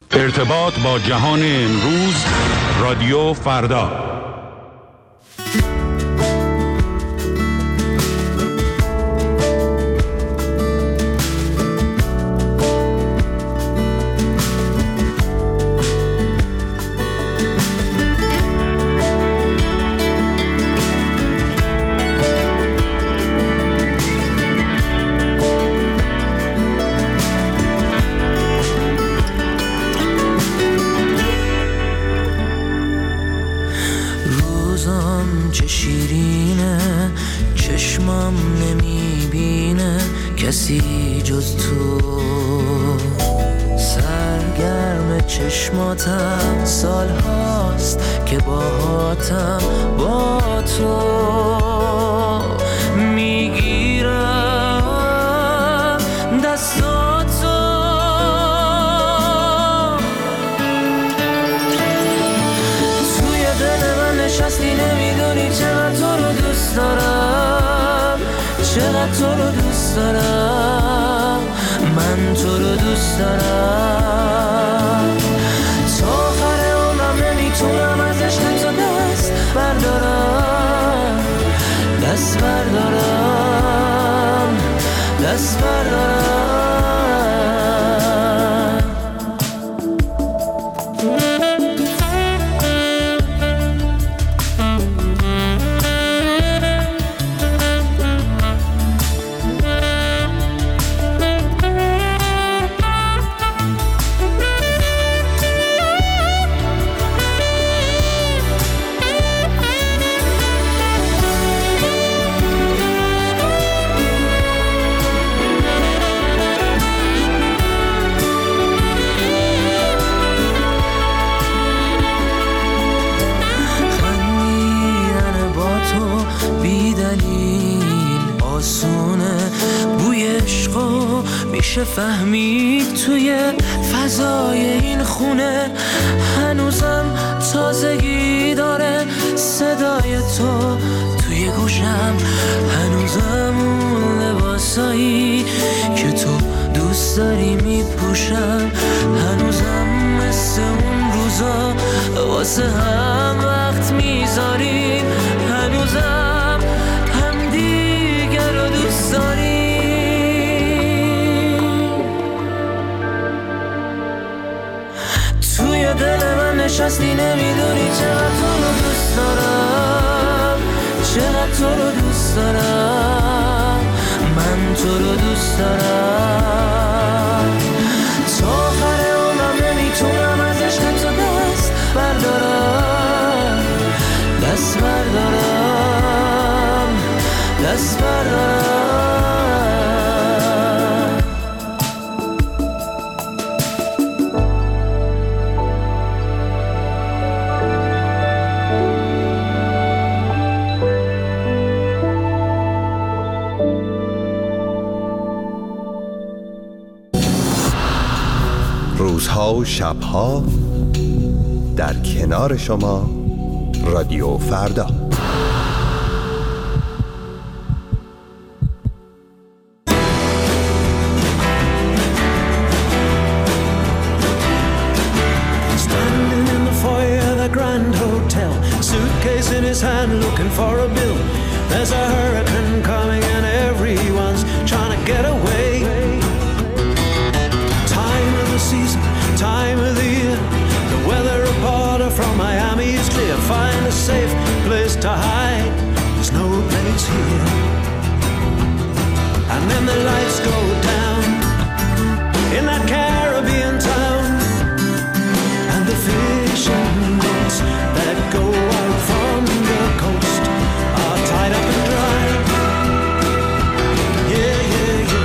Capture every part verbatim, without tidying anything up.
ارتباط با جهان امروز، رادیو فردا. چه شیرینه، چشمم نمیبینه کسی جز تو، سرگرم چشماتم، سال هاست که باهاتم، با تو میگیرم دستاتو، توی دل من نشستی، نمیدونی چقدر تو رو دوست دارم، چقدر تو رو دوست دارم، من تو رو دوست دارم، تا آخر عمرم نمیتونم از عشق تو دست بردارم، دست بردارم، دست بردارم. میشه فهمید توی فضای این خونه، هنوزم تازگی داره صدای تو توی گوشم، هنوزم اون لباسایی که تو دوست داری میپوشم، هنوزم مثل اون روزا واسه هم وقت میذاریم، هنوزم هم دیگر رو دوست داریم. توی دل من نشستی، نمیدونی چقدر تو رو دوست دارم، چقدر تو رو دوست دارم، من تو رو دوست دارم، تا آخر عمرم نمیتونم از عشق تو دست بردارم، دست بردارم، دست بردارم. روزها و شبها در کنار شما، رادیو فردا. Standing in the foyer of the Grand Hotel, suitcase in his hand looking for a bill. There's a hurricane coming and everyone's trying to get away. Season, time of the year, the weather reporter from Miami is clear. Find a safe place to hide, there's no place here. And then the lights go down in that Caribbean town, and the fishing boats that go out from the coast are tied up and dry. Yeah, yeah, yeah.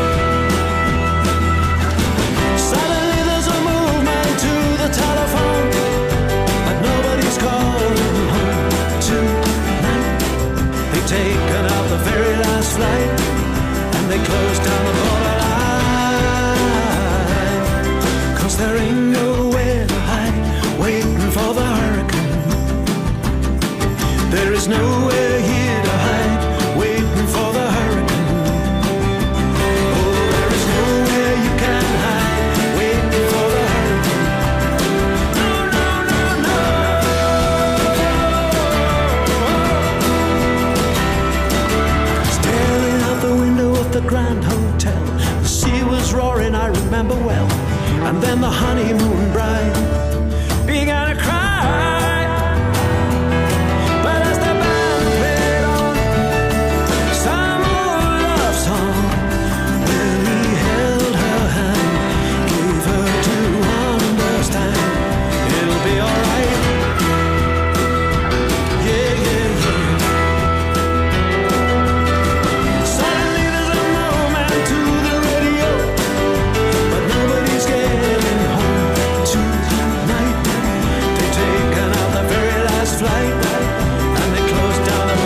Suddenly there's a movement to the telephone, but nobody's calling home tonight. They've taken out the very last flight, and they closed down the borderline, 'cause there ain't nowhere to hide, waiting for the hurricane. There is nowhere here to hide, waiting for the hurricane. Oh, there is nowhere you can hide, waiting for the hurricane. And then the honeymoon bride began to cry. But as the band played on some old love song, when he held her hand, gave her to understand it'll be alright. Yeah, yeah, yeah. Suddenly there's a moment to the radio, but nobody's getting home tonight. They've taken out the very last flight, and they closed down the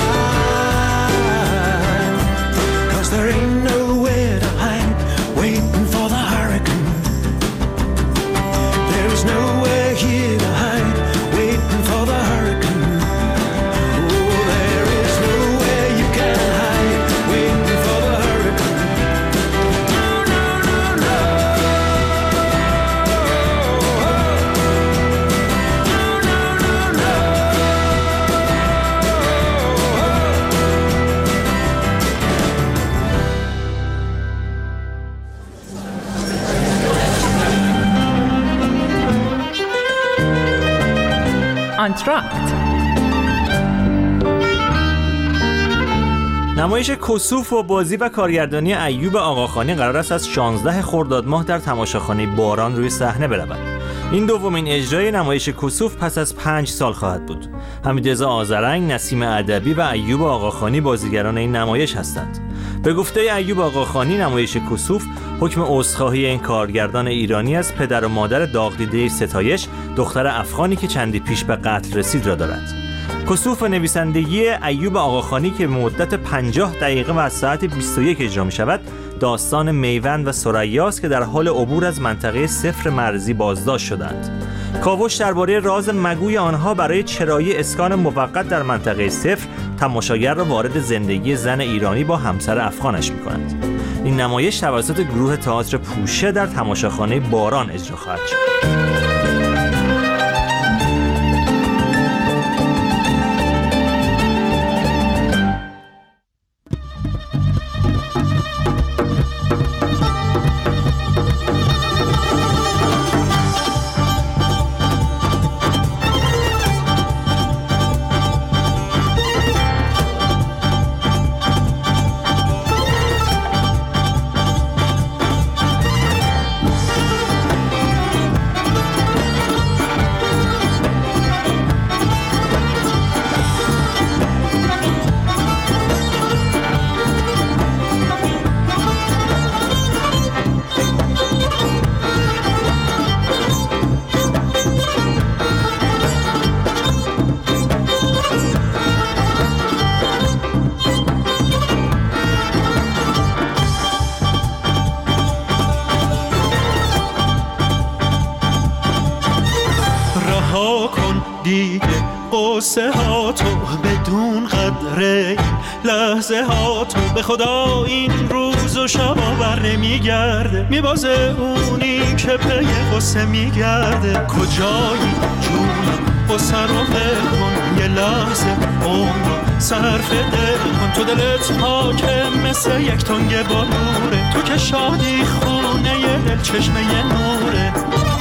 line. 'Cause there ain't nowhere to hide, waiting for the hurricane. There is nowhere here to hide, waiting for the hurricane. Oh, there is nowhere you can hide, waiting for the hurricane. No, no, no, no. No, no, no, no. آنتراکت. نمایش کسوف و بازی و کارگردانی ایوب آقاخانی قرار است از شانزده خرداد ماه در تماشاخانه باران روی صحنه برود. این دومین اجرای نمایش کسوف پس از پنج سال خواهد بود. حمیدرضا آذرنگ، نسیم ادبی و ایوب آقاخانی بازیگران این نمایش هستند. به گفته ایوب آقاخانی، نمایش کسوف حکم عذرخواهی این کارگردان ایرانی از پدر و مادر داغ‌دیده ستایش، دختر افغانی که چندی پیش به قتل رسید را دارد. کسوف نویسندگی ایوب آقاخانی که مدت پنجاه دقیقه و از ساعت بیست و یک اجرا می شود، داستان میوند و ثریاست که در حال عبور از منطقه صفر مرزی بازداشت شدند. کاوش درباره راز مگوی آنها برای چرایی اسکان موقت در منطقه صفر تماشاگر را وارد زندگی زن ایرانی با همسر افغانش می کند. این نمایش توسط گروه تئاتر پوشه در تماشاخانه باران اجرا خواهد شد. قصه ها تو بدون قدره لحظه ها تو به خدا این روز و شبا بر نمیگرده میبازه اونی که پی قصه میگرده کجایی جونم قصه رو بکن یه لحظه عمر صرف دل کن تو دلت پاکه مثل یک تنگ بلوره تو که شادی خونه یه دل چشمه یه نوره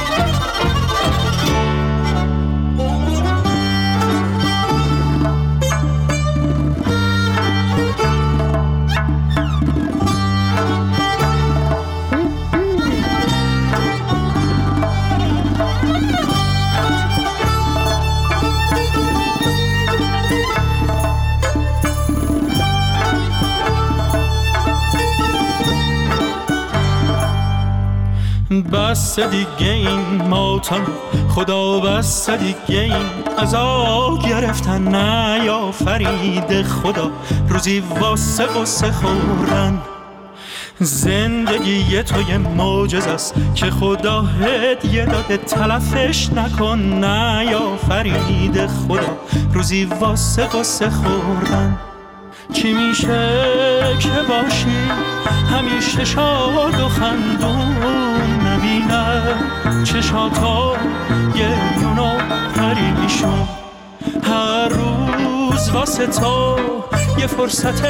بس دیگه این ماتم خدا بس دیگه این عذاب گرفتن نیافرید خدا روزی واسه قصه خوردن زندگی تو یه معجزه است که خدا هدیه داده تلفش نکن نیافرید خدا روزی واسه قصه خوردن چی میشه که باشی همیشه شاد و خندون نبینه چشاتا گریون و پریشون هر روز واسه تو یه فرصت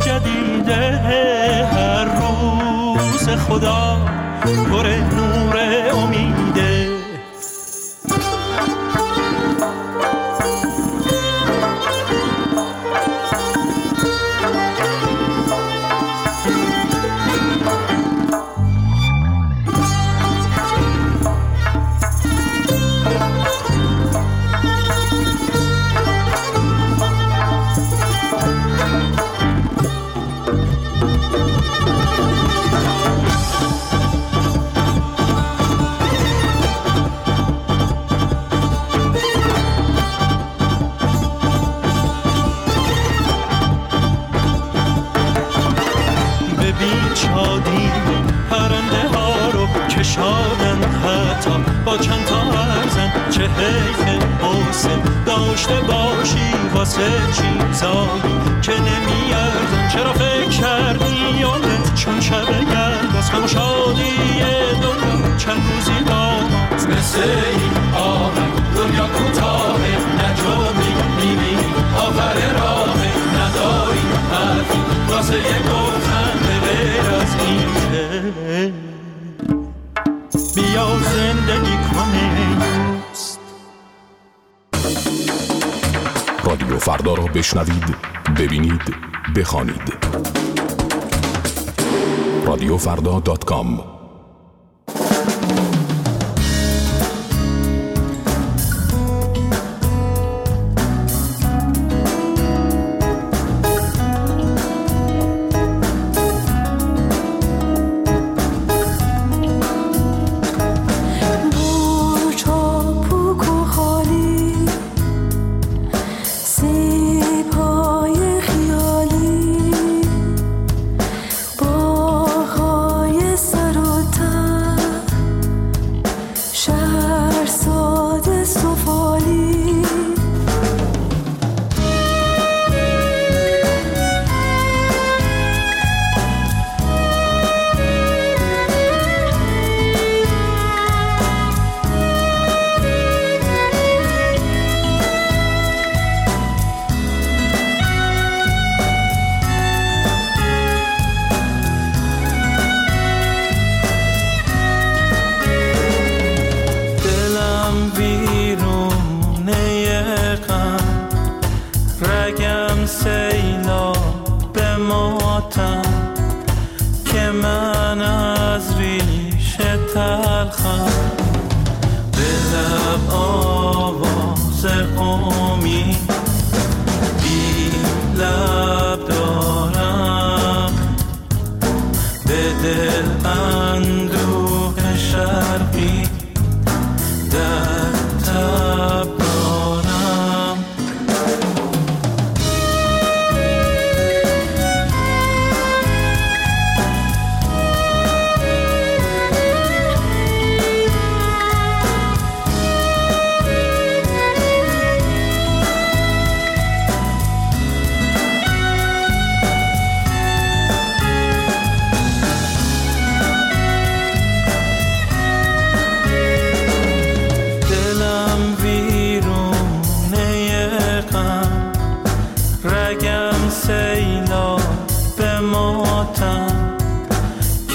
جدیده هر روز خدا پر نور حتی با چند تا ارزن. چه حیف حسین داشته باشی واسه چیزایی که نمیارزن. چرا فکر کردی یادت چون شب گرد از غم و شادی دنیا چند روزی داماز. مثل این آهنگ دنیا کوتاهه نجومی میبینی آخر راهه. نداری حرفی واسه یه گفتن به غیر از این که بیا زندگی کنه دوست. رادیو فردا را بشنوید، ببینید، بخوانید. رادیو فردا دات کام.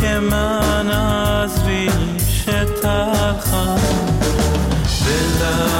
من از ریشه تلخم به لب